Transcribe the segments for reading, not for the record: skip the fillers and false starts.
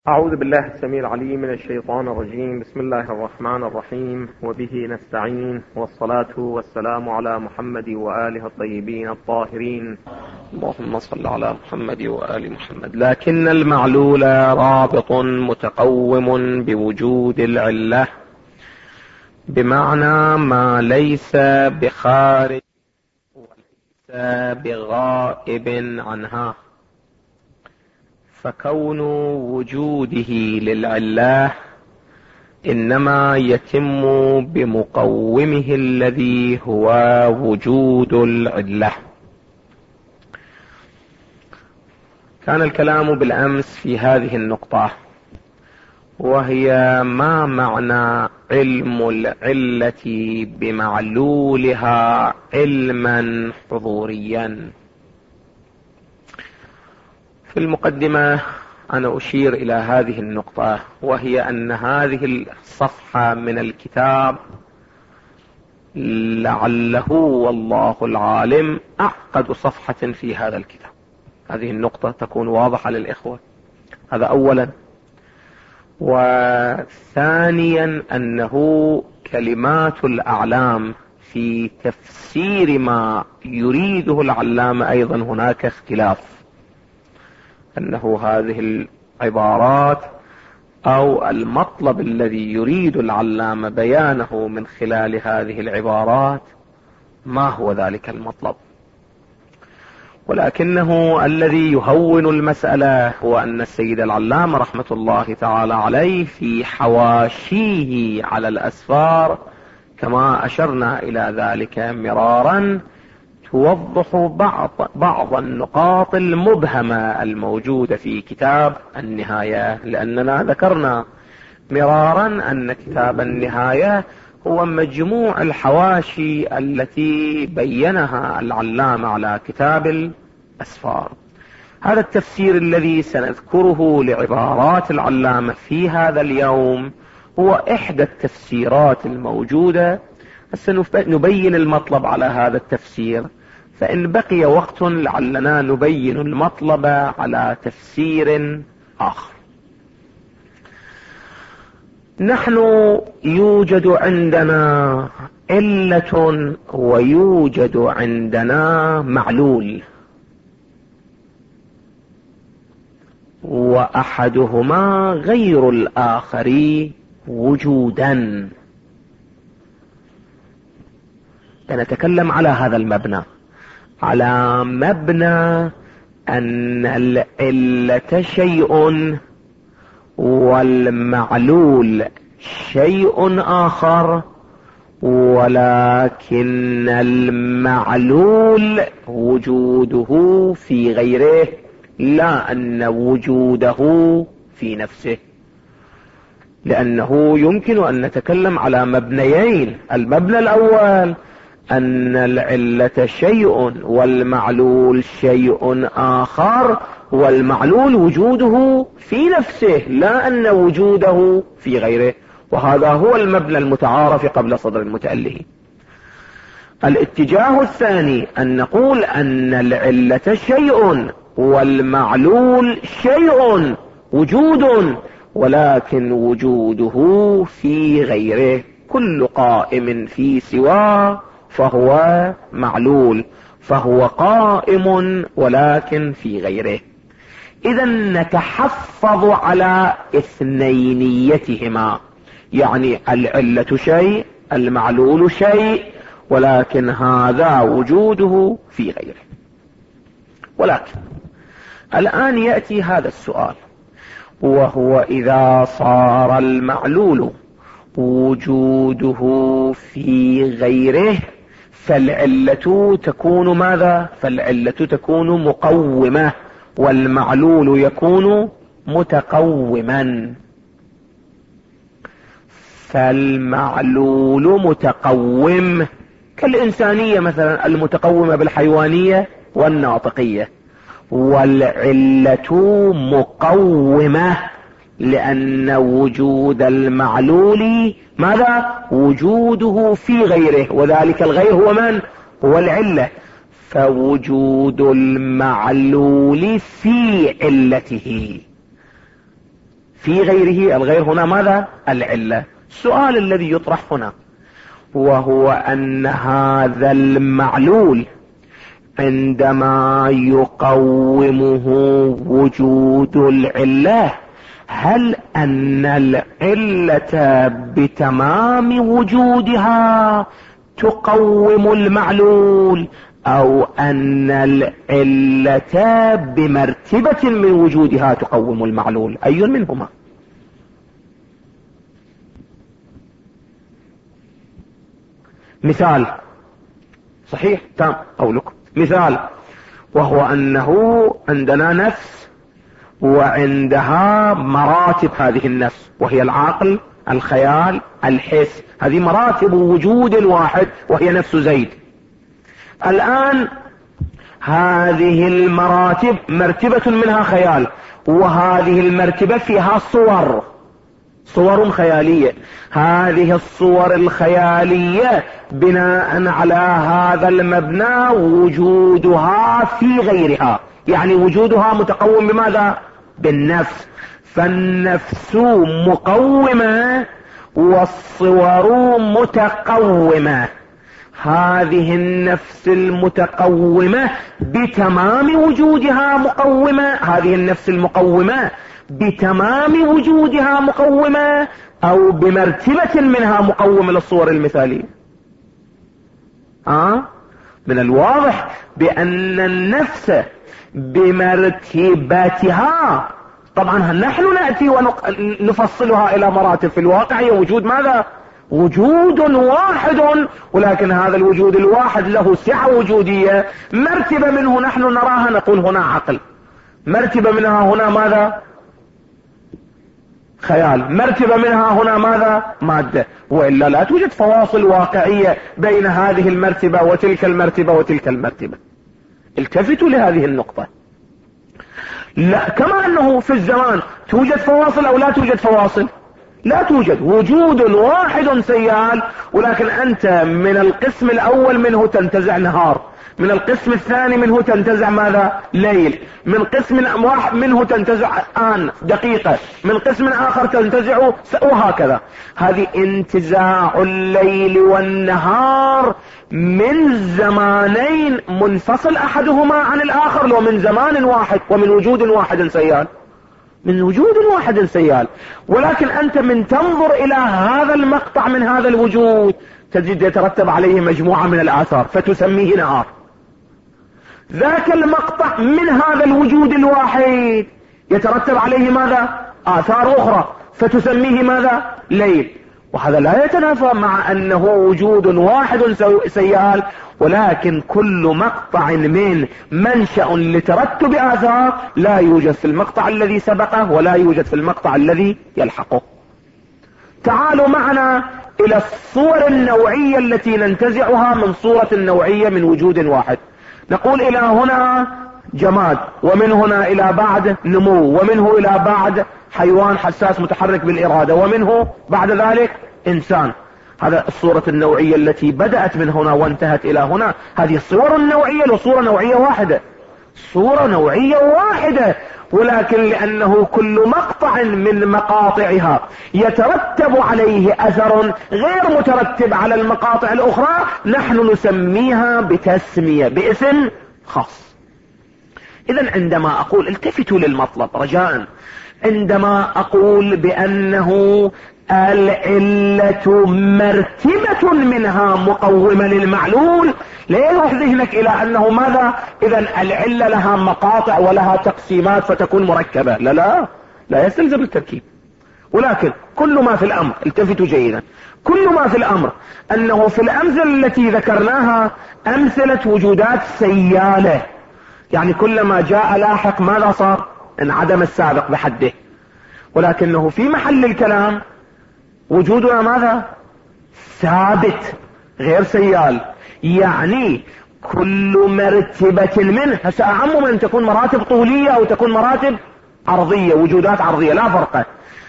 أعوذ بالله السميع العليم من الشيطان الرجيم. بسم الله الرحمن الرحيم، وبه نستعين، والصلاة والسلام على محمد وآله الطيبين الطاهرين. اللهم صل على محمد وآل محمد. لكن المعلول رابط متقوم بوجود العلة، بمعنى ما ليس بخارج وليس بغائب عنها، فكون وجوده للعلة إنما يتم بمقومه الذي هو وجود العلة. كان الكلام بالأمس في هذه النقطة، وهي ما معنى علم العلة بمعلولها علما حضوريا. في المقدمة أنا أشير إلى هذه النقطة، وهي أن هذه الصفحة من الكتاب لعله والله العالم أعقد صفحة في هذا الكتاب. هذه النقطة تكون واضحة للإخوة، هذا أولا. وثانيا أنه كلمات الأعلام في تفسير ما يريده العلامة أيضا هناك اختلاف، أنه هذه العبارات أو المطلب الذي يريد العلامة بيانه من خلال هذه العبارات ما هو ذلك المطلب. ولكنه الذي يهون المسألة هو أن السيد العلامة رحمة الله تعالى عليه في حواشيه على الأسفار، كما أشرنا إلى ذلك مرارا، توضح بعض النقاط المبهمة الموجودة في كتاب النهاية. لأننا ذكرنا مرارا أن كتاب النهاية هو مجموع الحواشي التي بينها العلامة على كتاب الأسفار. هذا التفسير الذي سنذكره لعبارات العلامة في هذا اليوم هو إحدى التفسيرات الموجودة. سنبين المطلب على هذا التفسير، فإن بقي وقت لعلنا نبين المطلب على تفسير آخر. نحن يوجد عندنا علة ويوجد عندنا معلول، وأحدهما غير الآخر وجودا. سنتكلم على هذا المبنى، على مبنى أن العلة شيء والمعلول شيء آخر، ولكن المعلول وجوده في غيره، لا أن وجوده في نفسه. لأنه يمكن أن نتكلم على مبنيين. المبنى الأول أن العلة شيء والمعلول شيء آخر، والمعلول وجوده في نفسه، لا أن وجوده في غيره، وهذا هو المبنى المتعارف قبل صدر المتأله. الاتجاه الثاني أن نقول أن العلة شيء والمعلول شيء وجود، ولكن وجوده في غيره. كل قائم في سواه فهو معلول، فهو قائم ولكن في غيره. إذا نتحفظ على اثنينيتهما، يعني العلة شيء المعلول شيء، ولكن هذا وجوده في غيره. ولكن الآن يأتي هذا السؤال، وهو إذا صار المعلول وجوده في غيره فالعلة تكون ماذا؟ فالعلة تكون مقومة، والمعلول يكون متقوما. فالمعلول متقوم كالإنسانية مثلا، المتقومة بالحيوانية والناطقية، والعلة مقومة، لأن وجود المعلول ماذا؟ وجوده في غيره، وذلك الغير هو من؟ هو العلة. فوجود المعلول في علته، في غيره. الغير هنا ماذا؟ العلة. السؤال الذي يطرح هنا وهو أن هذا المعلول عندما يقومه وجود العلة، هل أن العلة بتمام وجودها تقوم المعلول، أو أن العلة بمرتبة من وجودها تقوم المعلول؟ أي منهما؟ مثال صحيح تام قولكم. مثال، وهو أنه عندنا نفس وعندها مراتب هذه النفس، وهي العقل، الخيال، الحس. هذه مراتب وجود واحد وهي نفس زيد. الآن هذه المراتب مرتبة منها خيال، وهذه المرتبة فيها صور خيالية. هذه الصور الخيالية بناء على هذا المبنى وجودها في غيرها، يعني وجودها متقوم بماذا؟ بالنفس. فالنفس مقومة والصور متقومة. هذه النفس المتقومة بتمام وجودها مقومة، هذه النفس المقومة بتمام وجودها مقومة، أو بمرتبة منها مقومة للصور المثالية. من الواضح بأن النفس بمرتبتها، طبعا نحن نأتي ونفصلها إلى مراتب. في الواقع هي وجود ماذا؟ وجود واحد، ولكن هذا الوجود الواحد له سعة وجودية. مرتبة منه نحن نراها نقول هنا عقل، مرتبة منها هنا ماذا؟ خيال، مرتبة منها هنا ماذا؟ مادة. وإلا لا توجد فواصل واقعية بين هذه المرتبة وتلك المرتبة وتلك المرتبة. التفتوا لهذه النقطة. لا، كما أنه في الزمان توجد فواصل أو لا توجد فواصل؟ لا توجد. وجود واحد سيال، ولكن أنت من القسم الأول منه تنتزع نهار، من القسم الثاني منه تنتزع ماذا؟ ليل، من قسم واحد منه تنتزع دقيقة، من قسم آخر تنتزع وهكذا. هذه انتزاع الليل والنهار من زمانين منفصل أحدهما عن الآخر، لو من زمان واحد ومن وجود واحد سيال، من وجود واحد سيال. ولكن أنت من تنظر إلى هذا المقطع من هذا الوجود تجد يترتب عليه مجموعة من الآثار فتسميه نهار. ذاك المقطع من هذا الوجود الواحد يترتب عليه ماذا؟ آثار أخرى فتسميه ماذا؟ ليل. وهذا لا يتنافى مع أنه وجود واحد سيال، ولكن كل مقطع من منشأ لترتب آثار لا يوجد في المقطع الذي سبقه ولا يوجد في المقطع الذي يلحقه. تعالوا معنا إلى الصور النوعية التي ننتزعها من صورة نوعية من وجود واحد. نقول إلى هنا جماد، ومن هنا إلى بعد نمو، ومنه إلى بعد حيوان حساس متحرك بالإرادة، ومنه بعد ذلك إنسان. هذا الصورة النوعية التي بدأت من هنا وانتهت إلى هنا. هذه الصور النوعية لصورة نوعية واحدة، صورة نوعية واحدة، ولكن لأنه كل مقطع من مقاطعها يترتب عليه أثر غير مترتب على المقاطع الأخرى، نحن نسميها بتسمية، باسم خاص. إذن عندما أقول، التفتوا للمطلب رجاء، عندما أقول بأنه العلة مرتبة منها مقومة للمعلول، لا يروح ذهنك إلى أنه ماذا؟ إذن العلة لها مقاطع ولها تقسيمات فتكون مركبة. لا يستلزم التركيب. ولكن كل ما في الأمر، التفتوا جيدا، كل ما في الأمر أنه في الأمثلة التي ذكرناها أمثلة وجودات سيالة، يعني كلما جاء لاحق ماذا صار؟ انعدم السابق بحده. ولكنه في محل الكلام وجودنا ماذا؟ ثابت غير سيال. يعني كل مرتبة منه، هسه أعم من تكون مراتب طولية أو تكون مراتب عرضية، وجودات عرضية لا فرق.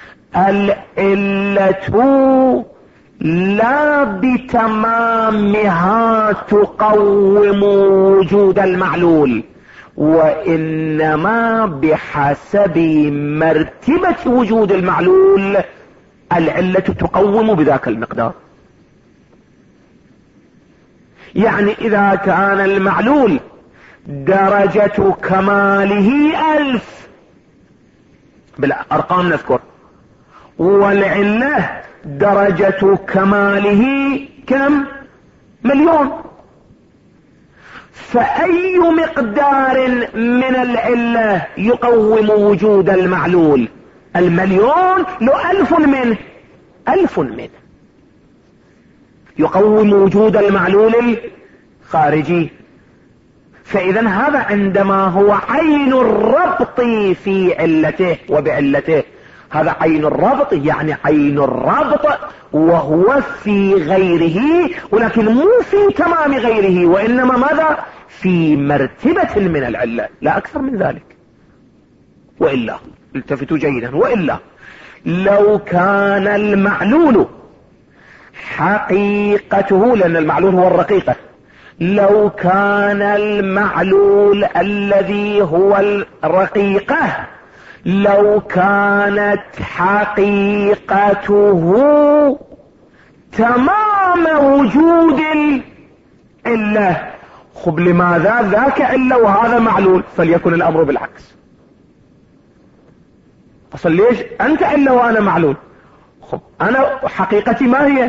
العلة لا بتمامها تقوم وجود المعلول، وإنما بحسب مرتبة وجود المعلول العلة تقوم بذاك المقدار. يعني إذا كان المعلول درجة كماله 1000 بالأرقام نذكر، والعلة درجة كماله كم؟ 1,000,000، فأي مقدار من العلة يقوم وجود المعلول؟ 1,000,000 له 1000 منه، 1000 منه يقوم وجود المعلول الخارجي. فإذا هذا عندما هو عين الربط في علته وبعلته، هذا عين الربط، يعني عين الربط وهو في غيره، ولكن مو في تمام غيره، وإنما ماذا؟ في مرتبة من العلة، لا أكثر من ذلك. وإلا التفتوا جيدا، وإلا لو كان المعلول حقيقته، لأن المعلول هو الرقيقة، لو كان المعلول الذي هو الرقيقة لو كانت حقيقته تمام وجود العلة، خب لماذا ذاك علة وهذا معلول؟ فليكن الأمر بالعكس. أصل ليش أنت علة وأنا معلول؟ خب أنا حقيقتي ما هي؟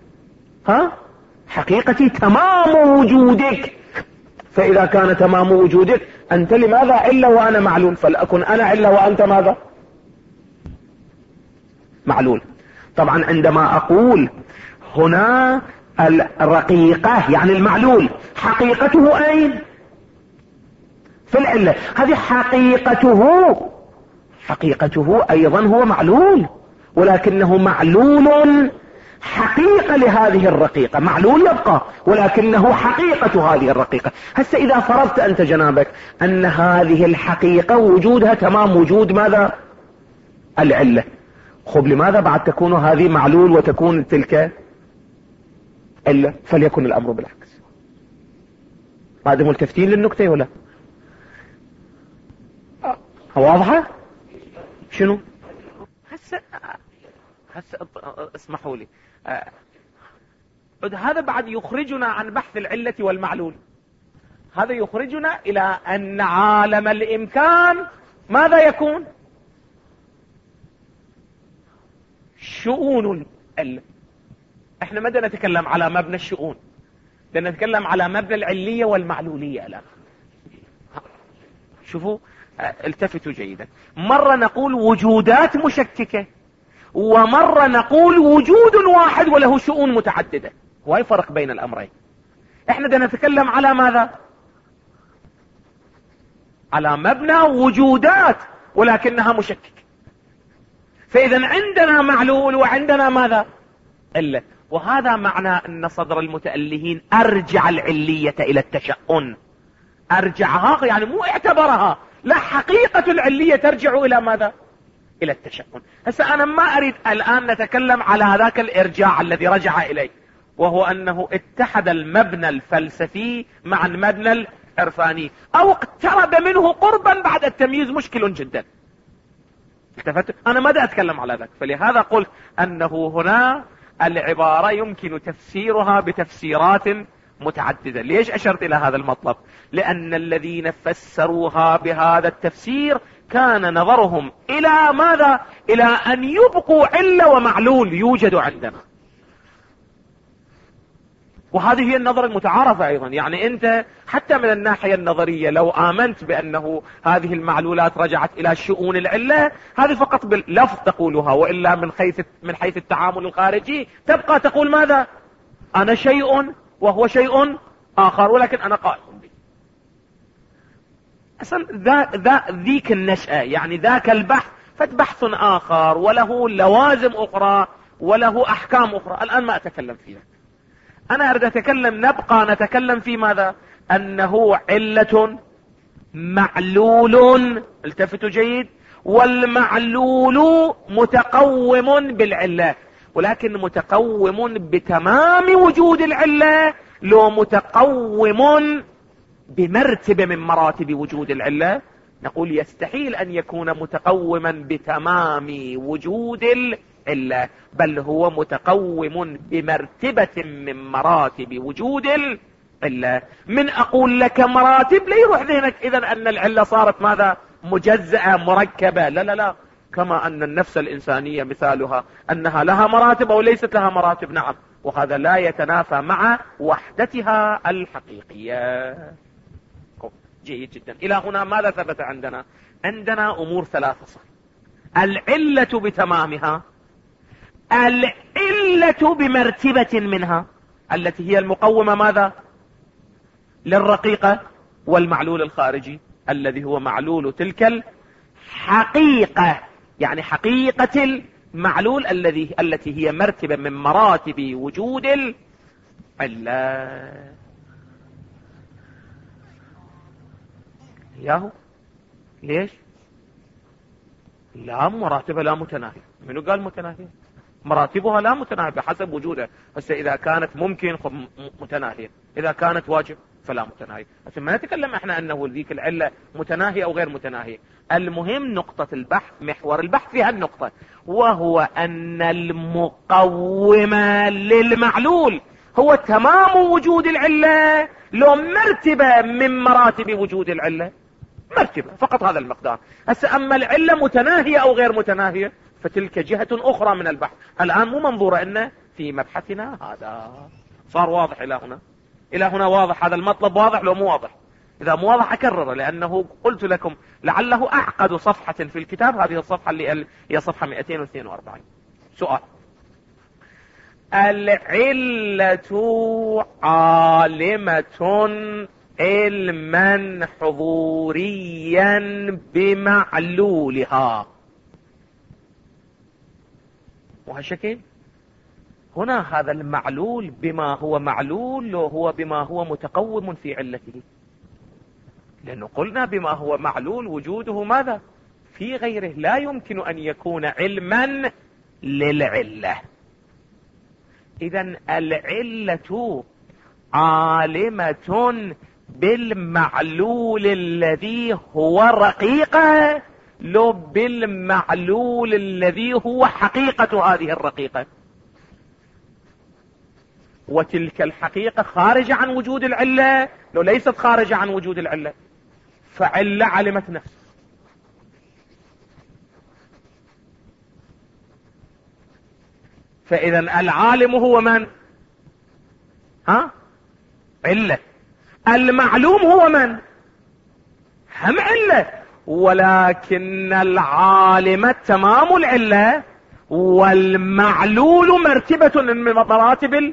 حقيقتي تمام وجودك، فإذا كان تمام وجودك أنت لماذا علة وأنا معلول؟ فلأكن أنا علة وأنت ماذا؟ معلول. طبعا عندما أقول هنا الرقيقة يعني المعلول حقيقته أين؟ في العلة. هذه حقيقته أيضا هو معلول، ولكنه معلول حقيقة لهذه الرقيقة، معلول يبقى ولكنه حقيقة هذه الرقيقة. هسه إذا فرضت أنت جنابك أن هذه الحقيقة وجودها تمام وجود ماذا؟ العلة، خب لماذا بعد تكون هذه معلول وتكون تلك علة؟ فليكن الأمر بالعكس. هذا ملتفتين للنكتة ولا واضحة؟ شنو هسه اسمحوا لي، هذا بعد يخرجنا عن بحث العلة والمعلول. هذا يخرجنا إلى أن عالم الإمكان ماذا يكون؟ شؤون العلة. احنا ما بدنا نتكلم على مبنى الشؤون، بدنا نتكلم على مبنى العلية والمعلولية الآن. شوفوا التفتوا جيدا، مرة نقول وجودات مشككة، ومرة نقول وجود واحد وله شؤون متعددة. وهي فرق بين الأمرين. احنا بدنا نتكلم على ماذا؟ على مبنى وجودات ولكنها مشككة. فإذا عندنا معلول وعندنا ماذا؟ علة. وهذا معنى أن صدر المتألهين أرجع العلية إلى التشؤم، أرجعها يعني مو اعتبرها، لا، حقيقة العلية ترجع إلى ماذا؟ إلى التشؤم. هسه أنا ما أريد الآن نتكلم على هذاك الإرجاع الذي رجع إليه، وهو أنه اتحد المبنى الفلسفي مع المبنى العرفاني، أو اقترب منه قربا بعد التمييز، مشكل جدا. التفت؟ أنا ما أتكلم على ذلك. فلهذا قلت أنه هنا العبارة يمكن تفسيرها بتفسيرات متعددة. ليش أشرت إلى هذا المطلب؟ لأن الذين فسروها بهذا التفسير كان نظرهم إلى ماذا؟ إلى أن يبقوا علة ومعلول يوجد عندنا. وهذه هي النظرة المتعارفة أيضا. يعني أنت حتى من الناحية النظرية لو آمنت بأنه هذه المعلولات رجعت إلى شؤون العلة، هذه فقط باللفظ تقولها، وإلا من حيث التعامل الخارجي تبقى تقول ماذا؟ أنا شيء وهو شيء آخر، ولكن أنا قائم به. أصلا ذيك النشأة، يعني ذاك البحث فبحث آخر وله لوازم أخرى وله أحكام أخرى. الآن ما أتكلم فيها. أنا أريد نبقى نتكلم في ماذا؟ أنه علة معلول، التفتوا جيد، والمعلول متقوم بالعلة، ولكن متقوم بتمام وجود العلة، لو متقوم بمرتبة من مراتب وجود العلة، نقول يستحيل أن يكون متقوما بتمام وجود العلة، بل هو متقوم بمرتبة من مراتب وجود العلة. من أقول لك مراتب لا يروح ذهنك إذن أن العلة صارت ماذا؟ مجزأة مركبة. لا لا لا، كما أن النفس الإنسانية مثالها أنها لها مراتب أو ليست لها مراتب، نعم، وهذا لا يتنافى مع وحدتها الحقيقية. جيد جدا. إلى هنا ماذا ثبت عندنا؟ عندنا أمور ثلاثة صح. العلة بتمامها، العلة بمرتبة منها التي هي المقومة ماذا؟ للرقيقة والمعلول الخارجي الذي هو معلول تلك الحقيقة، يعني حقيقة المعلول التي هي مرتبة من مراتب وجود العلة. ياهو ليش؟ لا، مراتبها لا متناهية. منو قال متناهية؟ مراتبها لا متناهية بحسب وجودها. هسه إذا كانت ممكن متناهية، إذا كانت واجب فلا متناهية. هسه ما نتكلم احنا أنه ذيك العلة متناهية أو غير متناهية. المهم نقطة البحث، محور البحث في هالنقطة، وهو أن المقومة للمعلول هو تمام وجود العلة لو مرتبة من مراتب وجود العلة، مرتبة فقط هذا المقدار. هسه أما العلة متناهية أو غير متناهية فتلك جهة أخرى من البحث، الآن مو منظورة إنه في مبحثنا هذا. صار واضح إلى هنا؟ إلى هنا واضح؟ هذا المطلب واضح لو مو واضح؟ إذا مو واضح أكرره، لأنه قلت لكم لعله أعقد صفحة في الكتاب هذه الصفحة اللي هي صفحة 242. سؤال: العلة عالمة علما حضوريا بمعلولها، وهالشكل هنا هذا المعلول بما هو معلول هو بما هو متقوم في علته، لأنه قلنا بما هو معلول وجوده ماذا؟ في غيره، لا يمكن أن يكون علما للعلة. إذن العلة عالمة بالمعلول الذي هو رقيقة لو بالمعلول الذي هو حقيقة هذه الرقيقة، وتلك الحقيقة خارجة عن وجود العلة لو ليست خارجة عن وجود العلة، فعلة علمت نفسه. فإذا العالم هو من؟ علة. المعلوم هو من؟ هم علة، ولكن العالم تمام العلة والمعلول مرتبة من مراتب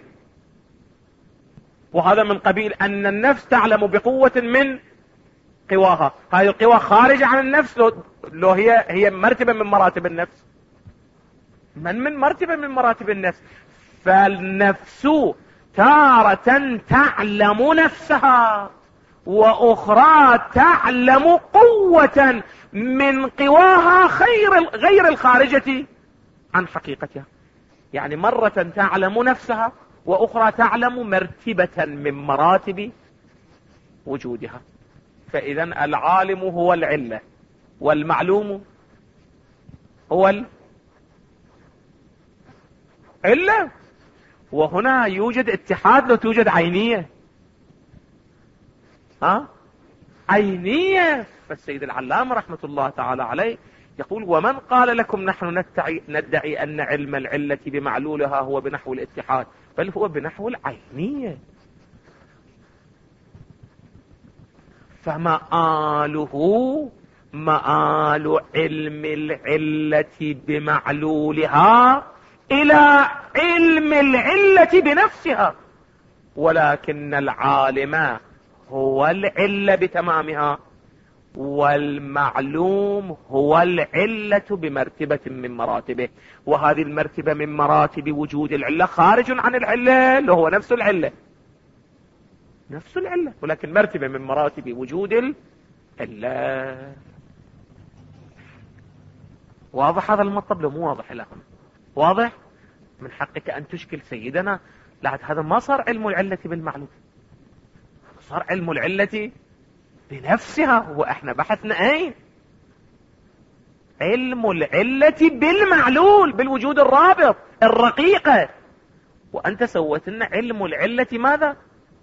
وهذا من قبيل أن النفس تعلم بقوة من قواها. هذه القوى خارجة عن النفس لو هي مرتبة من مراتب النفس. من مرتبة من مراتب النفس. فالنفس تارة تعلم نفسها وأخرى تعلم قوة من قواها غير الخارجة عن حقيقتها. يعني مرة تعلم نفسها وأخرى تعلم مرتبة من مراتب وجودها. فإذا العالم هو العلة والمعلوم هو العلة. وهنا يوجد اتحاد لو توجد عينية. عينية. فالسيد العلامة رحمة الله تعالى عليه يقول: ومن قال لكم نحن ندعي أن علم العلة بمعلولها هو بنحو الاتحاد، بل هو بنحو العينية. فمآله مآل علم العلة بمعلولها إلى علم العلة بنفسها، ولكن العالم هو العلة بتمامها والمعلوم هو العلة بمرتبة من مراتبه. وهذه المرتبة من مراتب وجود العلة خارج عن العلة اللي هو نفس العلة، نفس العلة، ولكن مرتبة من مراتب وجود العلة. واضح هذا المطلب لو مو واضح؟ لكم واضح؟ من حقك أن تشكل سيدنا، لا هذا ما صار علم العلة بالمعلوم، صار علم العلة بنفسها. وإحنا بحثنا أين؟ علم العلة بالمعلول، بالوجود الرابط الرقيقة. وأنت سويت لنا علم العلة ماذا؟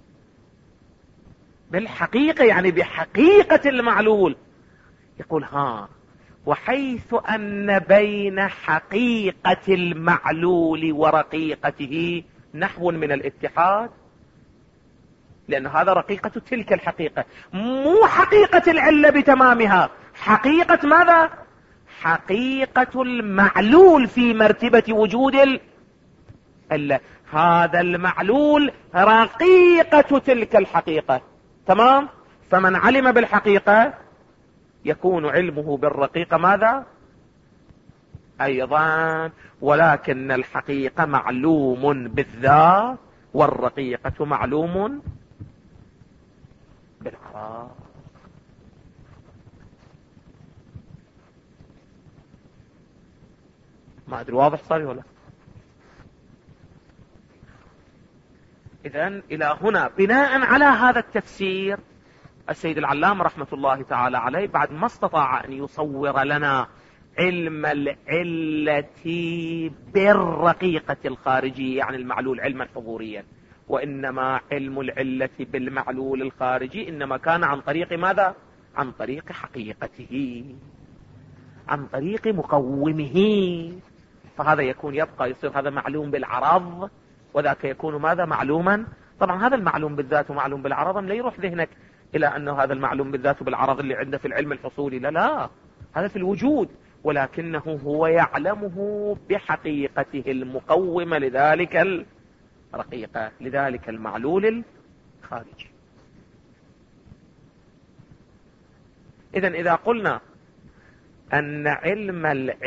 بالحقيقة، يعني بحقيقة المعلول. يقول وحيث أن بين حقيقة المعلول ورقيقته نحو من الاتحاد، لأن هذا رقيقة تلك الحقيقة، مو حقيقة العلة بتمامها، حقيقة ماذا؟ حقيقة المعلول في مرتبة وجود العلة. هذا المعلول رقيقة تلك الحقيقة، تمام؟ فمن علم بالحقيقة يكون علمه بالرقيقة ماذا؟ أيضا. ولكن الحقيقة معلوم بالذات، والرقيقة معلوم بالعراض. ما أدري واضح صار ولا؟ إذن إلى هنا بناء على هذا التفسير السيد العلامة رحمة الله تعالى عليه بعد ما استطاع أن يصور لنا علم العلة بالرقيقة الخارجية، يعني المعلول علما حضوريا، وإنما علم العلة بالمعلول الخارجي إنما كان عن طريق ماذا؟ عن طريق حقيقته، عن طريق مقومه. فهذا يكون يصير هذا معلوم بالعرض، وذاك يكون ماذا؟ معلوما. طبعا هذا المعلوم بالذات ومعلوم بالعرض لا يروح ذهنك إلى أنه هذا المعلوم بالذات وبالعرض اللي عنده في العلم الحصولي، لا، هذا في الوجود، ولكنه هو يعلمه بحقيقته المقومة لذلك الرقيقة، لذلك المعلول الخارجي. إذن إذا قلنا أن علم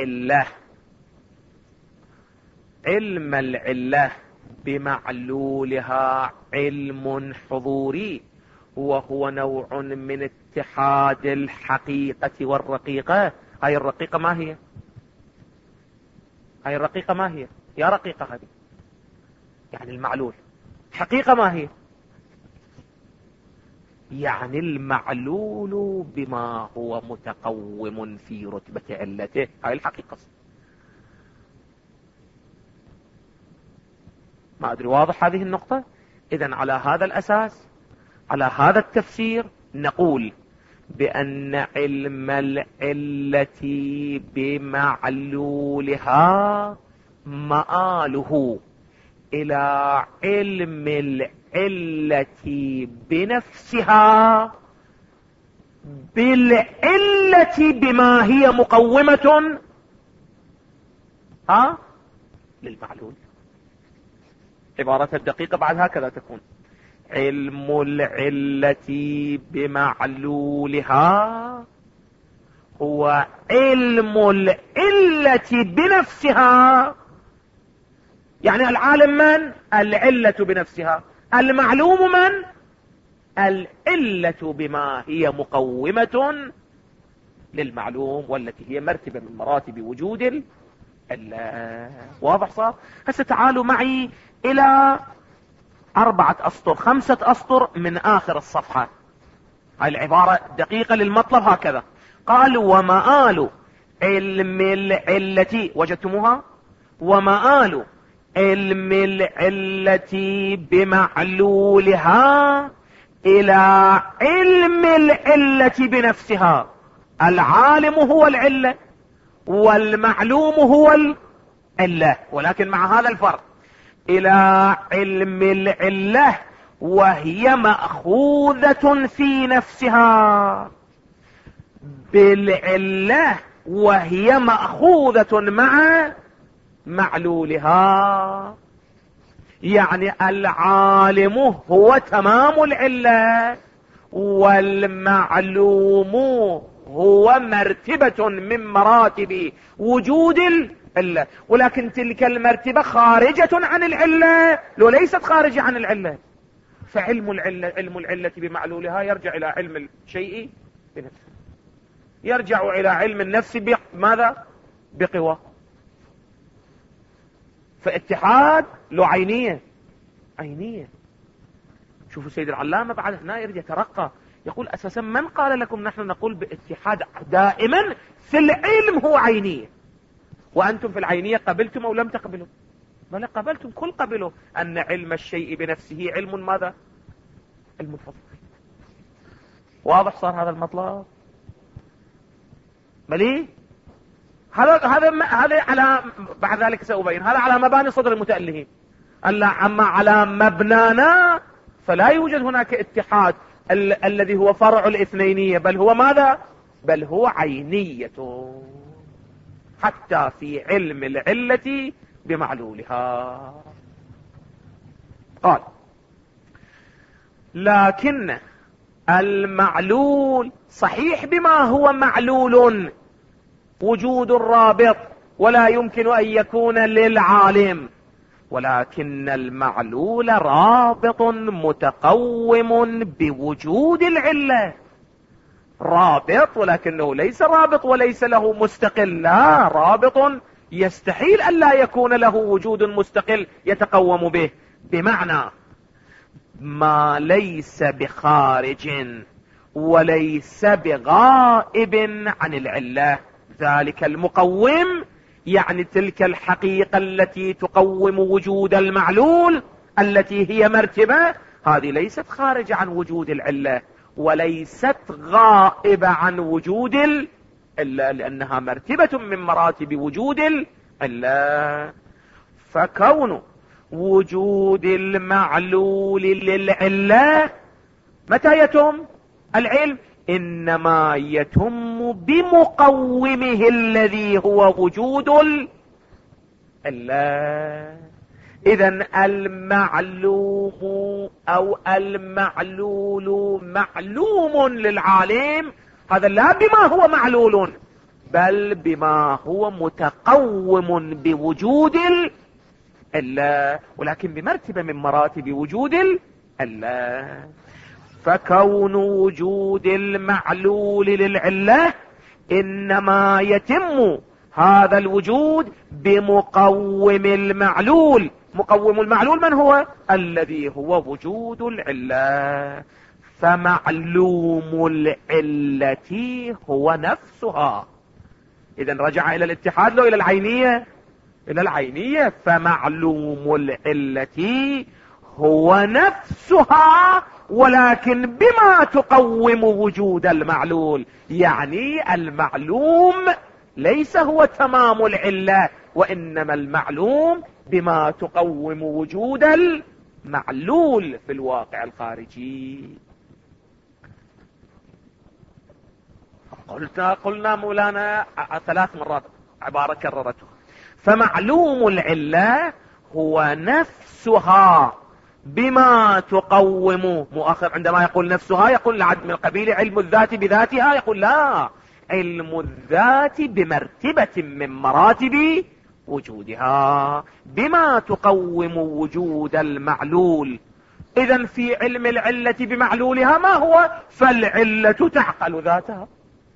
العلة بمعلولها علم حضوري، وهو نوع من اتحاد الحقيقة والرقيقة. هاي الرقيقة ما هي؟ هاي الرقيقة ما هي؟ يا رقيقة هذه يعني المعلول. حقيقة ما هي؟ يعني المعلول بما هو متقوم في رتبة علته. هاي الحقيقة. ما أدري واضح هذه النقطة؟ إذن على هذا الأساس، على هذا التفسير، نقول بأن علم العلة بمعلولها مآله إلى علم العلة بنفسها بالعلة بما هي مقومة للمعلول. عبارة الدقيقة بعد هكذا تكون: علم العلة بمعلولها هو علم العلة بنفسها. يعني العالم من؟ العلة بنفسها. المعلوم من؟ العلة بما هي مقومة للمعلوم، والتي هي مرتبة من مراتب وجود واضح صار؟ هسه تعالوا معي إلى 4 أسطر 5 أسطر من آخر الصفحة. هاي العبارة دقيقة للمطلب هكذا. قال: ومآل علم العلة، وجدتموها؟ ومآل علم العلة بمعلولها إلى علم العلة بنفسها. العالم هو العلة والمعلوم هو العلة، ولكن مع هذا الفرق: إلى علم العلة وهي مأخوذة في نفسها، بالعلة وهي مأخوذة مع معلولها. يعني العالم هو تمام العلة، والمعلوم هو مرتبة من مراتب وجود العلة، ولكن تلك المرتبة خارجة عن العلة، لو ليست خارجة عن العلة. فعلم العلة، علم العلة بمعلولها يرجع إلى علم الشيء بنفسه، يرجع إلى علم النفس بماذا؟ بقوة. فاتحاد له عينية. شوفوا سيد العلامة بعد هنا يرجع يترقى يقول أساسا من قال لكم نحن نقول باتحاد دائما في العلم هو عينية، وأنتم في العينية قبلتم أو لم تقبلوا؟ بل قبلتم، كل قبلوا أن علم الشيء بنفسه علم ماذا؟ علم الفضل. واضح صار هذا المطلب؟ ملي هذا على بعد ذلك سأبين هذا على مباني صدر المتألهين. أما على مبنانا فلا يوجد هناك اتحاد الذي هو فرع الاثنينية، بل هو ماذا؟ بل هو عينية، حتى في علم العلة بمعلولها. قال لكن المعلول صحيح بما هو معلول وجود الرابط ولا يمكن أن يكون للعالم، ولكن المعلول رابط متقوم بوجود العلة، رابط ولكنه ليس رابط وليس له مستقل، لا، رابط يستحيل أن لا يكون له وجود مستقل يتقوم به، بمعنى ما ليس بخارج وليس بغائب عن العلة، ذلك المقوم يعني تلك الحقيقة التي تقوم وجود المعلول التي هي مرتبة، هذه ليست خارجة عن وجود العلة وليست غائبة عن وجود العلة، لأنها مرتبة من مراتب وجود العلة. فكون وجود المعلول للعلة متى يتم العلم؟ إنما يتم بمقومه الذي هو وجود العلة. إذن المعلوم أو المعلول معلوم للعالم، هذا لا بما هو معلول بل بما هو متقوم بوجود العلة، ولكن بمرتبة من مراتب وجود العلة. فكون وجود المعلول للعلة إنما يتم هذا الوجود بمقوم المعلول. مقوم المعلول من هو؟ الذي هو وجود العلة. فمعلوم العلة هو نفسها. إذن رجع إلى الاتحاد لو إلى العينية؟ إلى العينية. فمعلوم العلة هو نفسها، ولكن بما تقوم وجود المعلول، يعني المعلوم ليس هو تمام العلة، وإنما المعلوم بما تقوم وجود المعلول في الواقع الخارجي. قلنا مولانا 3 مرات عبارة كررته. فمعلوم العلة هو نفسها بما تقوم. مؤخر عندما يقول نفسها يقول لعدم القبيل علم الذات بذاتها، يقول لا، علم الذات بمرتبة من مراتب وجودها بما تقوم وجود المعلول. إذن في علم العلة بمعلولها ما هو؟ فالعلة تعقل ذاتها،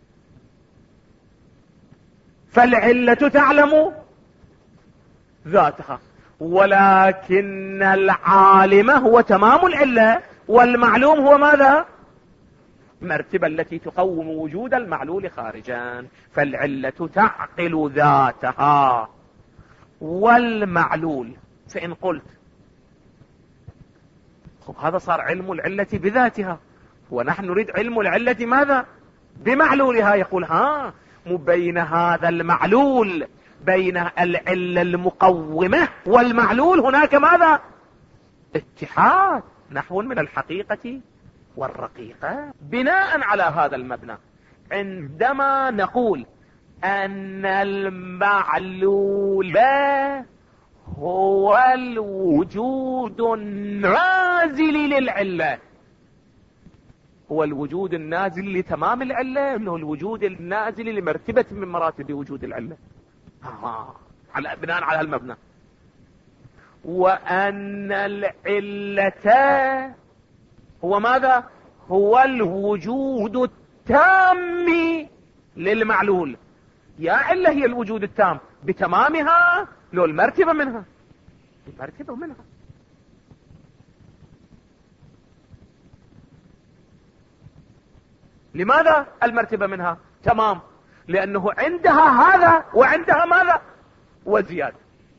فالعلة تعلم ذاتها، ولكن العالم هو تمام العلة، والمعلوم هو ماذا؟ المرتبة التي تقوم وجود المعلول خارجا. فالعلة تعقل ذاتها والمعلول. فإن قلت هذا صار علم العلة بذاتها ونحن نريد علم العلة ماذا؟ بمعلولها، يقول بين هذا المعلول، بين العلة المقومة والمعلول هناك ماذا؟ اتحاد، نحو من الحقيقة والرقيقة. بناء على هذا المبنى عندما نقول أن المعلول هو الوجود النازل للعلة، هو الوجود النازل لتمام العلة، انه الوجود النازل لمرتبة من مراتب وجود العلة، على بناء على المبنى. وأن العلة هو ماذا؟ هو الوجود التام للمعلول. يا علة هي الوجود التام بتمامها لو المرتبة منها؟ المرتبة منها. لماذا المرتبة منها تمام؟ لأنه عندها هذا وعندها ماذا؟ وزيادة.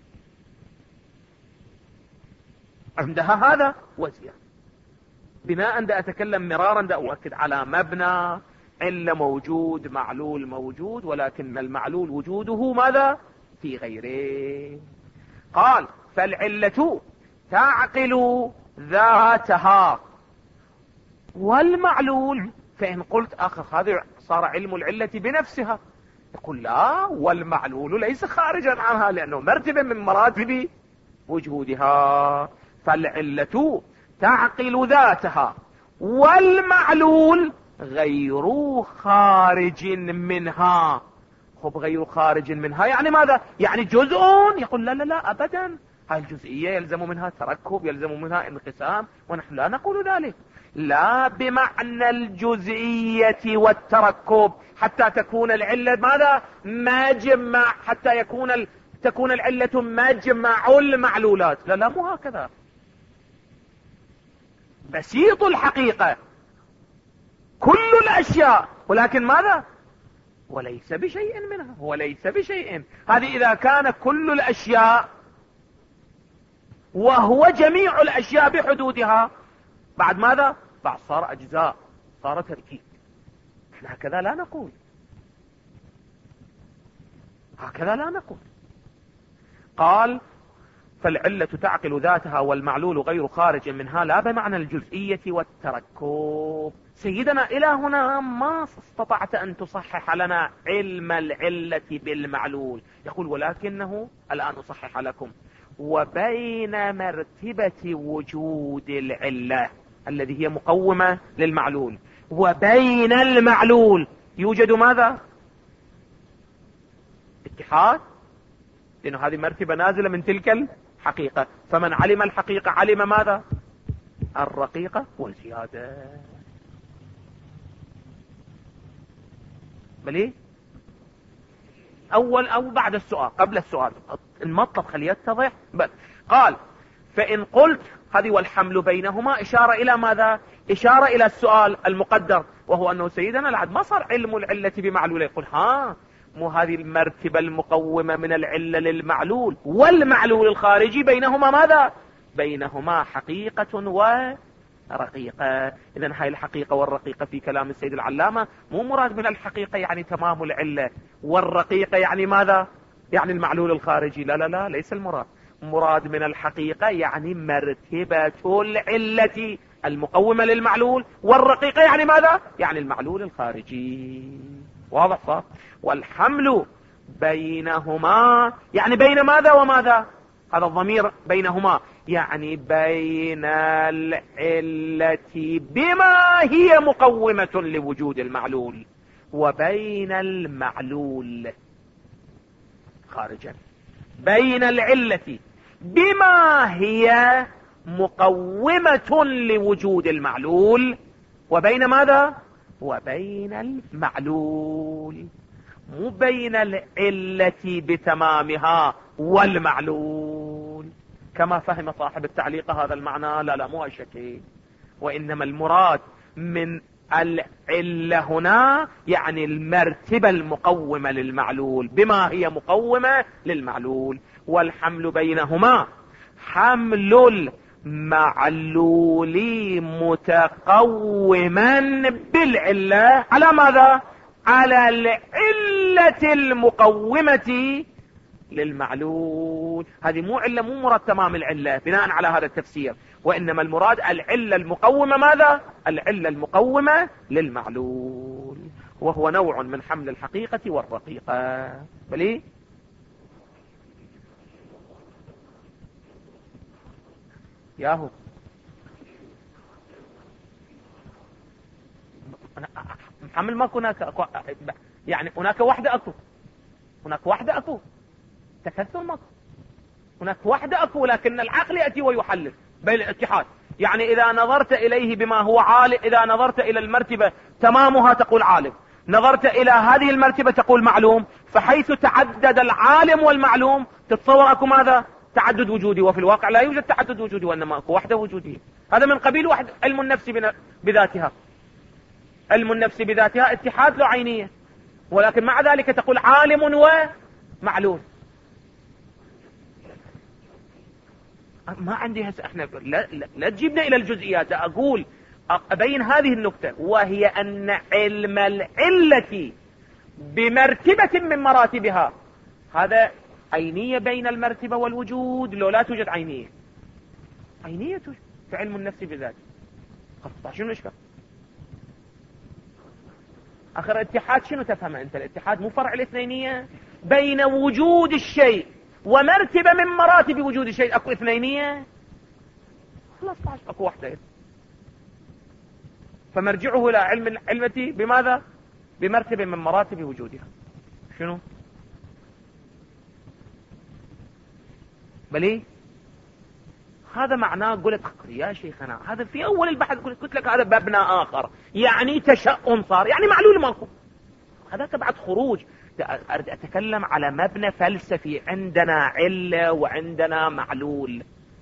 عندها هذا وزيادة. بناء دا أتكلم مرارا دا أؤكد على مبنى علة موجود معلول موجود، ولكن المعلول وجوده ماذا؟ في غيره. قال فالعلة تعقل ذاتها والمعلول. فإن قلت آخر هذا صار علم العلة بنفسها، يقول لا، والمعلول ليس خارجا عنها لأنه مرتبة من مراتب وجودها. فالعلة تعقل ذاتها والمعلول غير خارج منها. خب غير خارج منها يعني ماذا؟ يعني جزء؟ يقول لا لا لا أبدا، هاي الجزئية يلزم منها تركب، يلزم منها انقسام، ونحن لا نقول ذلك. لا بمعنى الجزئية والتركب حتى تكون العلة ماذا؟ مجمع، حتى تكون العلة مجمع المعلولات. لا لا، مو هكذا. بسيط الحقيقة كل الأشياء، ولكن ماذا؟ وليس بشيء منها، وليس بشيء. هذه إذا كان كل الأشياء وهو جميع الأشياء بحدودها، بعد ماذا؟ بعد صار أجزاء، صار تركيب. احنا هكذا لا نقول، هكذا لا نقول. قال فالعلة تعقل ذاتها والمعلول غير خارج منها لا بمعنى الجزئية والتركب. سيدنا إلى هنا ما استطعت أن تصحح لنا علم العلة بالمعلول. يقول ولكنه الآن أصحح لكم. وبين مرتبة وجود العلة الذي هي مقومة للمعلول وبين المعلول يوجد ماذا؟ اتحاد، لأنه هذه مرتبة نازلة من تلك الحقيقة. فمن علم الحقيقة علم ماذا؟ الرقيقة والزيادة. بلي أول أو بعد السؤال؟ قبل السؤال المطلب خليه يتضح. بل قال فإن قلت هذه والحمل بينهما إشارة إلى ماذا؟ إشارة إلى السؤال المقدر، وهو أنه سيدنا العد ما صار علم العلة بمعلول. يقول ها، مو هذه المرتبة المقومة من العلة للمعلول والمعلول الخارجي بينهما ماذا؟ بينهما حقيقة ورقيقة. إذن هاي الحقيقة والرقيقة في كلام السيد العلامة مو مراد من الحقيقة يعني تمام العلة، والرقيقة يعني ماذا؟ يعني المعلول الخارجي. لا لا لا، ليس المراد. مراد من الحقيقة يعني مرتبة العلة المقومة للمعلول، والرقيقة يعني ماذا؟ يعني المعلول الخارجي. واضح صح؟ والحمل بينهما يعني بين ماذا وماذا؟ هذا الضمير بينهما يعني بين العلة بما هي مقومة لوجود المعلول وبين المعلول خارجا. بين العلة بما هي مقومة لوجود المعلول وبين ماذا؟ وبين المعلول، مو بين العلة بتمامها والمعلول كما فهم صاحب التعليق هذا المعنى. لا لا، مو هالشكل. وإنما المراد من العلة هنا يعني المرتبة المقومة للمعلول بما هي مقومة للمعلول. والحمل بينهما حمل المعلول متقوما بالعلة على ماذا؟ على العلة المقومة للمعلول. هذه مو علة، مو مراد تمام العلة بناء على هذا التفسير، وإنما المراد العلة المقومة ماذا؟ العلة المقومة للمعلول، وهو نوع من حمل الحقيقة والرقيقة. بلي ياهو محمل ماكو هناك يعني هناك وحدة اكو، هناك وحدة اكو، تكثر ماكو. هناك وحدة اكو، لكن العقل يأتي ويحلل بين الاتحاد. يعني اذا نظرت اليه بما هو عالم، اذا نظرت الى المرتبة تمامها تقول عالم، نظرت الى هذه المرتبة تقول معلوم. فحيث تعدد العالم والمعلوم تتصور اكو ماذا؟ تعدد وجودي، وفي الواقع لا يوجد تعدد وجودي، وانما اكو وحدة وجودية. هذا من قبيل علم النفس بذاتها. علم النفس بذاتها اتحاد له عينية، ولكن مع ذلك تقول عالم ومعلول. ما عندي هسه احنا لا تجيبنا الى الجزئيات، اقول ابين هذه النقطة، وهي ان علم العلة بمرتبة من مراتبها هذا عينية بين المرتبة والوجود، لو لا توجد عينية. عينية توجد في علم النفس بذاته. شنو الاشكال؟ اخر اتحاد شنو تفهمه انت؟ الاتحاد مو فرع الاثنينية بين وجود الشيء ومرتبة من مراتب وجود الشيء. اكو اثنينية؟ خلاص اكو واحدة. فمرجعه الى علم العلة بماذا؟ بمرتبة من مراتب وجودها. شنو؟ بلي هذا معناه. قلت يا شيخنا هذا في اول البحث قلت لك هذا مبنى اخر، يعني تشأم صار، يعني معلول ماكو. هذاك بعد خروج. اتكلم على مبنى فلسفي، عندنا علة وعندنا معلول.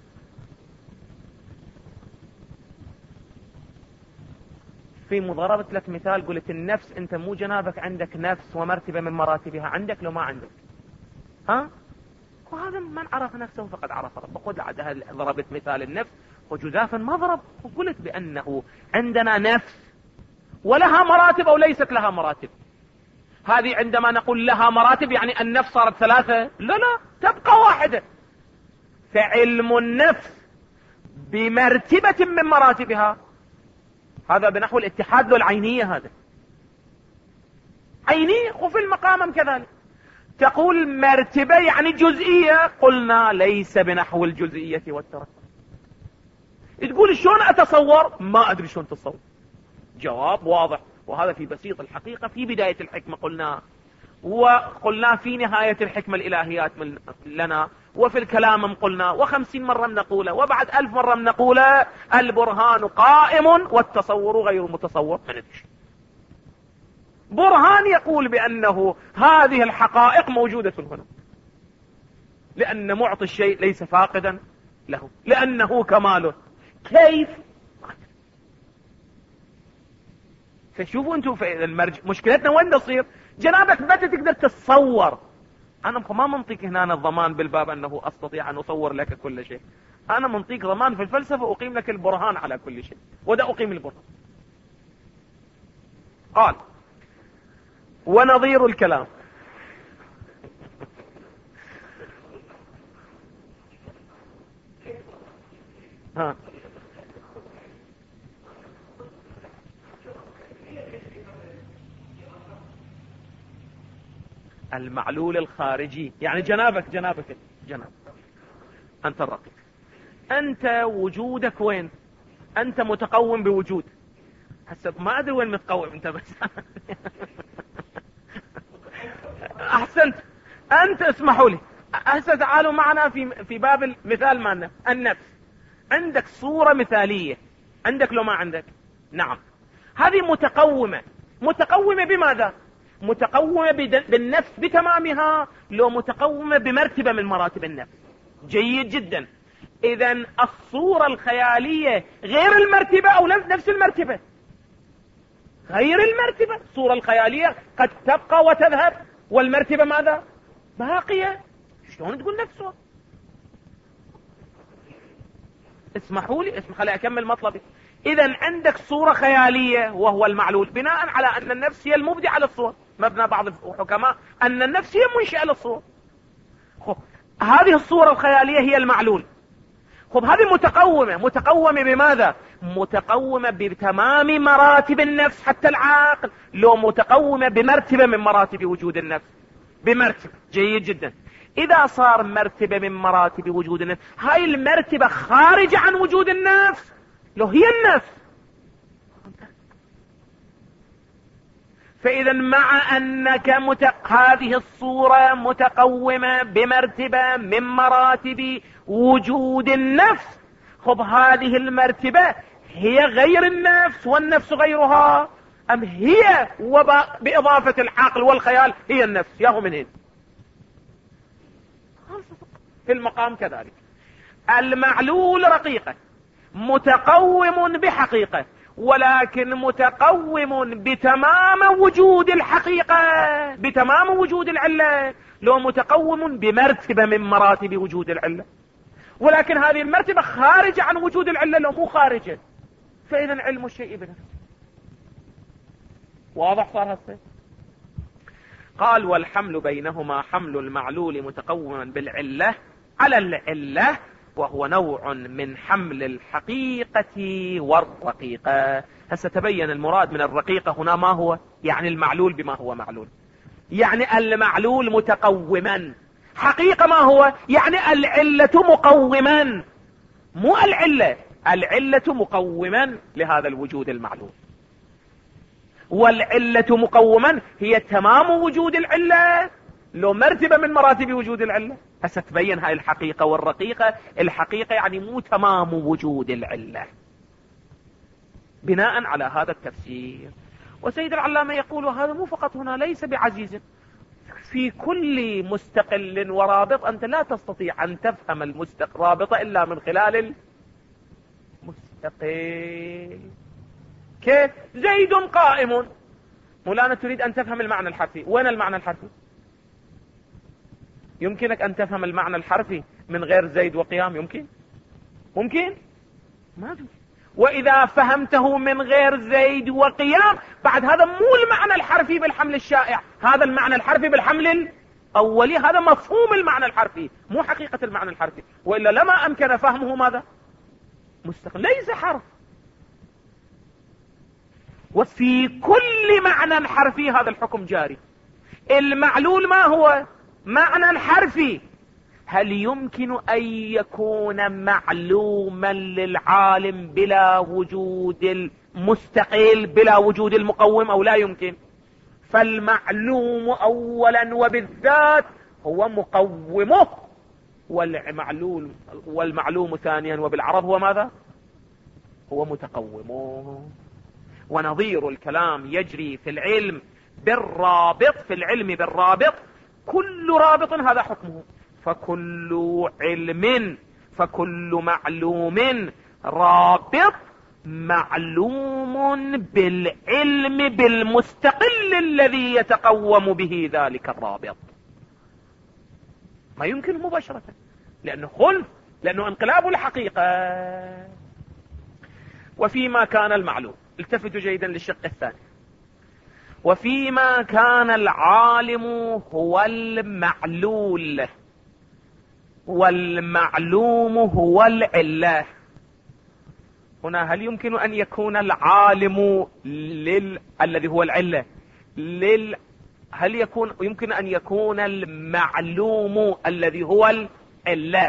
في مضاربة لك مثال، قلت النفس انت مو جنابك عندك نفس ومرتبة من مراتبها، عندك لو ما عندك؟ ها؟ وهذا من عرف نفسه فقد عرف ربه. خذ ضربت مثال النفس وجذافا ما ضرب، وقلت بأنه عندنا نفس ولها مراتب أو ليست لها مراتب. هذه عندما نقول لها مراتب يعني النفس صارت ثلاثة؟ لا تبقى واحدة. فعلم النفس بمرتبة من مراتبها هذا بنحو الاتحاد له العينية. هذا عينية. وفي المقام كذلك تقول مرتبة يعني جزئية، قلنا ليس بنحو الجزئية والترتب. تقول شلون أتصور؟ ما أدري شلون تصور. جواب واضح، وهذا في بسيط الحقيقة في بداية الحكمة قلنا، وقلنا في نهاية الحكمة الإلهيات لنا، وفي الكلام قلنا، 50 مرة نقوله، وبعد 1000 مرة نقوله. البرهان قائم والتصور غير متصور. ما ندري برهان يقول بأنه هذه الحقائق موجودة هنا، لأن معطي الشيء ليس فاقدا له، لأنه كماله. كيف؟ فشوفوا انتم في مشكلتنا وين تصير. جنابك بدأت تقدر تتصور. انا ما منطيك هنا الضمان بالباب انه استطيع ان اصور لك كل شيء. انا منطيك ضمان في الفلسفة، اقيم لك البرهان على كل شيء، وده اقيم البرهان. قال ونظير الكلام. ها المعلول الخارجي يعني جناب انت الرقيق. انت وجودك وين؟ انت متقوم بوجود. هسه ما ادري وين متقوم انت بس. احسنت. انت اسمحوا لي هسه تعالوا معنا في باب المثال مالنا. النفس عندك صورة مثالية، عندك لو ما عندك؟ نعم. هذه متقومة بماذا؟ متقومة بالنفس بتمامها، لو متقومة بمرتبة من مراتب النفس. جيد جدا. اذا الصورة الخيالية غير المرتبة او نفس المرتبة؟ غير المرتبة. الصورة الخيالية قد تبقى وتذهب، والمرتبة ماذا؟ باقية. شلون تقول نفسها؟ اسمحوا لي خلي اكمل مطلبي. اذا عندك صورة خيالية وهو المعلول، بناء على ان النفس هي المبدعة للصور. مبنى بعض الحكماء ان النفس هي منشئة للصور. هذه الصورة الخيالية هي المعلول. هذه متقومة بماذا؟ متقومة بتمام مراتب النفس حتى العقل، لو متقومة بمرتبة من مراتب وجود النفس. بمرتبة. جيد جدا. اذا صار مرتبة من مراتب وجود النفس، هاي المرتبة خارجة عن وجود النفس، لو هي النفس. فاذا مع انك هذه الصورة متقومة بمرتبة من مراتب وجود النفس، هذه المرتبة هي غير النفس والنفس غيرها، ام هي بإضافة العقل والخيال هي النفس؟ ياهو من هنا. في المقام كذلك المعلول رقيقة متقوم بحقيقة، ولكن متقوم بتمام وجود الحقيقة، بتمام وجود العلة. لو متقوم بمرتبة من مراتب وجود العلة، ولكن هذه المرتبة خارجة عن وجود العلة، لو مو خارجة، فإذا علم الشيء بنفسه. واضح صار هسه؟ قال والحمل بينهما حمل المعلول متقوما بالعلة على العلة، وهو نوع من حمل الحقيقة والرقيقة. هسه تبين المراد من الرقيقة هنا ما هو، يعني المعلول بما هو معلول، يعني المعلول متقوما. حقيقة ما هو، يعني العلة مقوما، مو العلة مقوما لهذا الوجود المعلول. والعلة مقوما هي تمام وجود العلة، لو مرتبة من مراتب وجود العلة. هسه تبين هاي الحقيقة والرقيقة. الحقيقة يعني مو تمام وجود العلة، بناء على هذا التفسير. وسيد العلامة يقول وهذا مو فقط هنا، ليس بعزيز، في كل مستقل ورابط أنت لا تستطيع أن تفهم رابطة إلا من خلال المستقل. كيف؟ زيد قائم، مولانا تريد أن تفهم المعنى الحرفي، وين المعنى الحرفي؟ يمكنك أن تفهم المعنى الحرفي من غير زيد وقيام؟ ممكن؟ ما في. وإذا فهمته من غير زيد وقيام، بعد هذا مو المعنى الحرفي بالحمل الشائع، هذا المعنى الحرفي بالحمل الأولي. هذا مفهوم المعنى الحرفي، مو حقيقة المعنى الحرفي، وإلا لما أمكن فهمه ماذا؟ مستقل، ليس حرف. وفي كل معنى حرفي هذا الحكم جاري. المعلول ما هو؟ معنى حرفي. هل يمكن أن يكون معلوما للعالم بلا وجود المستقل، بلا وجود المقوم، أو لا يمكن؟ فالمعلوم أولا وبالذات هو مقومه، والمعلوم ثانيا وبالعرض هو ماذا؟ هو متقومه. ونظير الكلام يجري في العلم بالرابط، في العلم بالرابط، كل رابط هذا حكمه. فكل علم، فكل معلوم رابط معلوم بالعلم بالمستقل الذي يتقوم به ذلك الرابط. ما يمكن مباشرة، لأنه خلف، لأنه انقلاب الحقيقة. وفيما كان المعلوم، التفتوا جيدا للشق الثاني، وفيما كان العالم هو المعلول والمعلوم هو العلة، هنا هل يمكن أن يكون العالم الذي هو العلة هل يمكن أن يكون المعلوم الذي هو العلة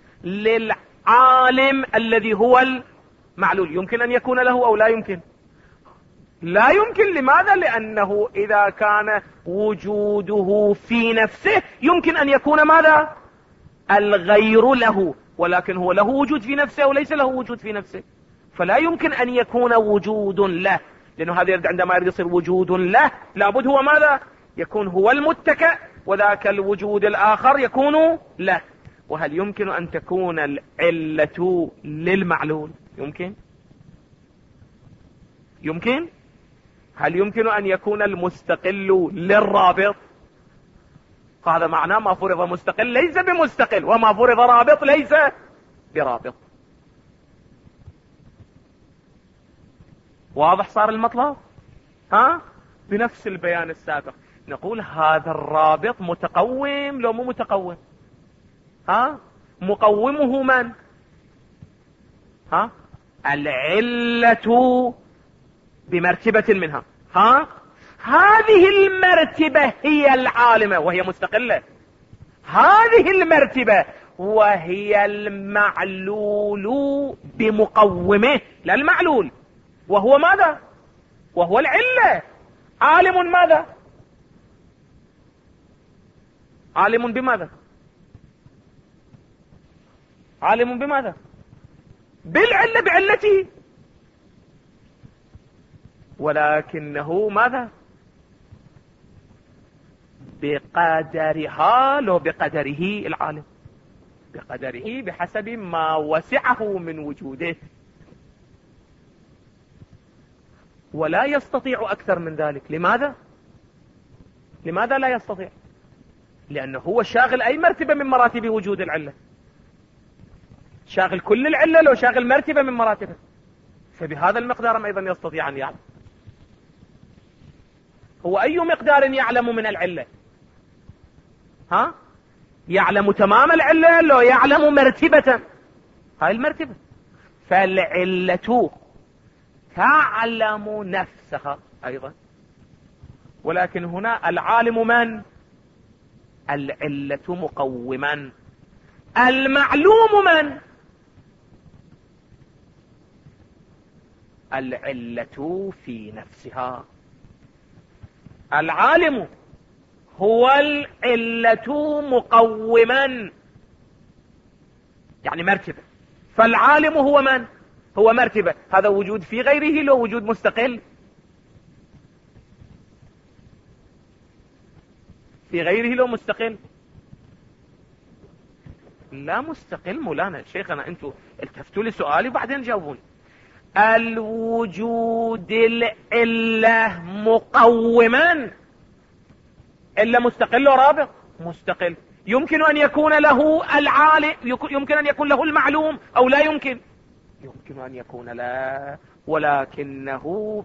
للعالم الذي هو المعلول؟ يمكن أن يكون له أو لا يمكن؟ لا يمكن. لماذا؟ لأنه إذا كان وجوده في نفسه يمكن أن يكون ماذا؟ الغير له، ولكن هو له وجود في نفسه وليس له وجود في نفسه، فلا يمكن أن يكون وجود له، لأنه هذا عندما يصير وجود له لابد هو ماذا؟ يكون هو المتكئ، وذاك الوجود الآخر يكون له. وهل يمكن أن تكون العلة للمعلول؟ يمكن؟ هل يمكن أن يكون المستقل للرابط؟ هذا معناه ما فرض مستقل ليس بمستقل، وما فرض رابط ليس برابط. واضح صار المطلب؟ بنفس البيان السابق نقول هذا الرابط متقوم لو مو متقوم؟ مقومه من؟ العلة بمرتبة منها. هذه المرتبة هي العالمة وهي مستقلة، هذه المرتبة وهي المعلول بمقومه، لا المعلول، وهو ماذا؟ وهو العلة. عالم ماذا؟ عالم بماذا؟ عالم بماذا؟ بالعلة، بعلته، ولكنه ماذا؟ بقدرها، لو بقدره العالم، بقدره بحسب ما وسعه من وجوده. ولا يستطيع أكثر من ذلك. لماذا؟ لماذا لا يستطيع؟ لأنه هو شاغل أي مرتبة من مراتب وجود العلة، شاغل كل العلة لو شاغل مرتبة من مراتبه، فبهذا المقدار أيضا يستطيع أن يعلم. هو أي مقدار يعلم من العلة؟ يعلم تمام العلة لو يعلم مرتبة، هاي المرتبة. فالعلة تعلم نفسها أيضا، ولكن هنا العالم من؟ العلة مقوما. المعلوم من؟ العلة في نفسها. العالم هو العلة مقوما، يعني مرتبة. فالعالم هو من؟ هو مرتبة. هذا وجود في غيره لو وجود مستقل؟ في غيره لو مستقل؟ لا مستقل. مولانا شيخنا انتوا التفتوا لسؤالي وبعدين جاوبوني. الوجود العلة مقوما، إلا مستقل ورابط؟ مستقل. يمكن أن يكون له العالم، يمكن أن يكون له المعلوم أو لا يمكن؟ يمكن أن يكون لا، ولكنه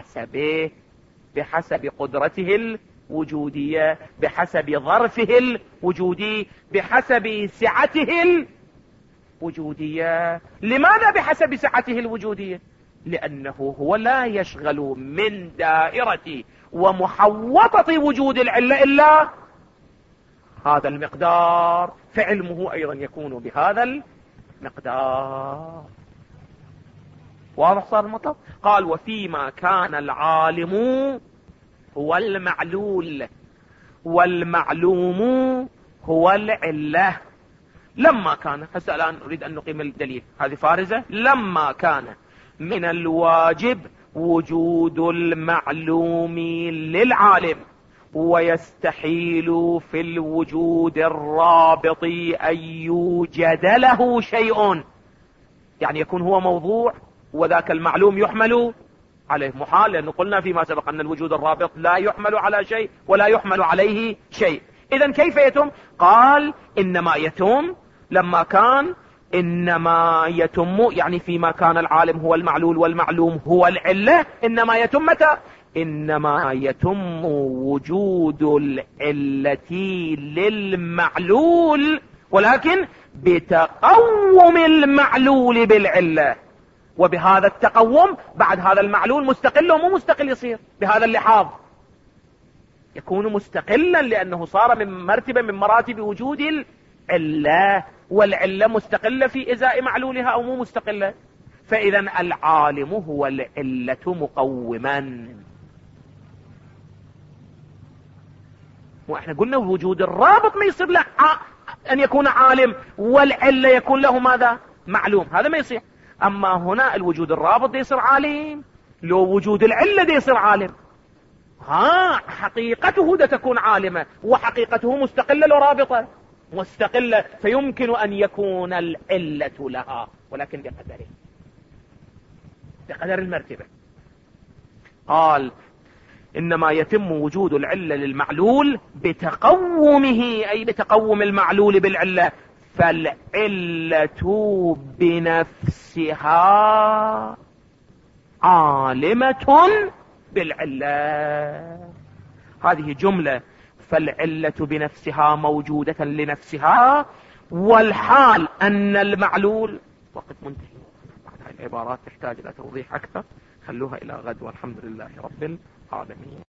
بحسب قدرته الوجودية، بحسب ظرفه الوجودي، بحسب سعته الوجودية. لماذا بحسب سعته الوجودية؟ لأنه هو لا يشغل من دائرة ومحوطة وجود العلة إلا هذا المقدار، فعلمه أيضا يكون بهذا المقدار. واضح صار المطلب؟ قال وفيما كان العالم هو المعلول والمعلوم هو العلة. لما كان، هسه الآن نريد أن نقيم الدليل، هذه فارزة. لما كان من الواجب وجود المعلوم للعالم، ويستحيل في الوجود الرابط أن يوجد له شيء، يعني يكون هو موضوع وذاك المعلوم يحمل عليه. محال، لأنه قلنا فيما سبق أن الوجود الرابط لا يحمل على شيء ولا يحمل عليه شيء. إذن كيف يتم؟ قال إنما يتم لما كان، إنما يتم يعني فيما كان العالم هو المعلول والمعلوم هو العلة. إنما يتم متى؟ إنما يتم وجود العلة للمعلول، ولكن بتقوم المعلول بالعلة. وبهذا التقوم بعد هذا المعلول مستقل ومو مستقل يصير. بهذا اللحاظ يكون مستقلا لأنه صار من مرتبة من مراتب وجود العلة، والعلة مستقلة في إزاء معلولها أو مو مستقلة. فإذا العالم هو العلة مقوما. وإحنا قلنا وجود الرابط ما يصير له أن يكون عالم والعلة يكون له ماذا؟ معلوم. هذا ما يصير. أما هنا الوجود الرابط دي يصير عالم، لو وجود العلة دي يصير عالم. حقيقته ده تكون عالمة، وحقيقته مستقلة لو رابطة مستقلة، فيمكن أن يكون العلة لها، ولكن بقدره، بقدر المرتبة. قال إنما يتم وجود العلة للمعلول بتقومه، أي بتقوم المعلول بالعلة. فالعلة بنفسها عالمة بالعلة. هذه جملة. فالعلة بنفسها موجودة لنفسها، والحال أن المعلول. وقت منتهي. بعد هذه العبارات تحتاج إلى توضيح أكثر، خلوها إلى غد، والحمد لله رب العالمين.